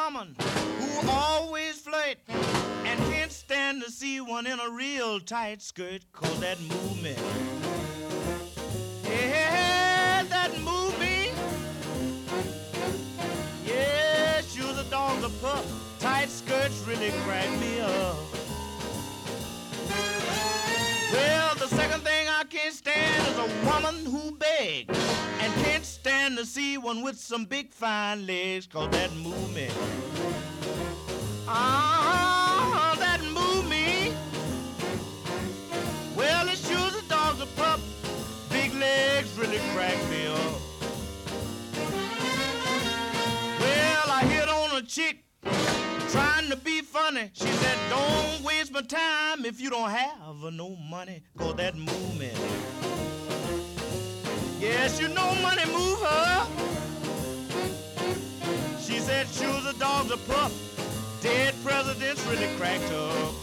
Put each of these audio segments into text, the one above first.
woman who always flirt and can't stand to see one in a real tight skirt, 'cause that movement, yeah, that movie, yeah, shoes a dog's a pup, tight skirts really crack me up. Well, the second thing I can't stand is a woman who begs and can't stand to see one with some big fine legs, 'cause that movement, that movement, well, it shoes a dog's a pup, big legs really crack me up. Well, I hit on a chick trying to be funny. She said, don't waste my time if you don't have no money, 'cause that movement, yes, you know money move her. She said, shoes a dog's a pup, dead presidents really cracked her up.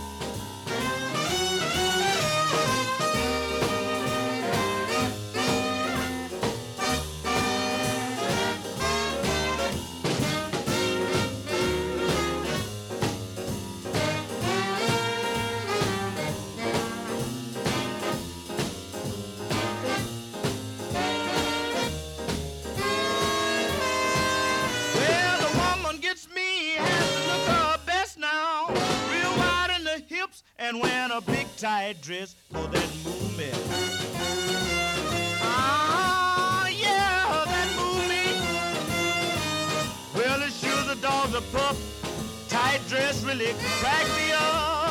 And wearing a big tight dress for that movement. Yeah, that movement. Well, it shoes a dog's a pup. Tight dress really crack me up.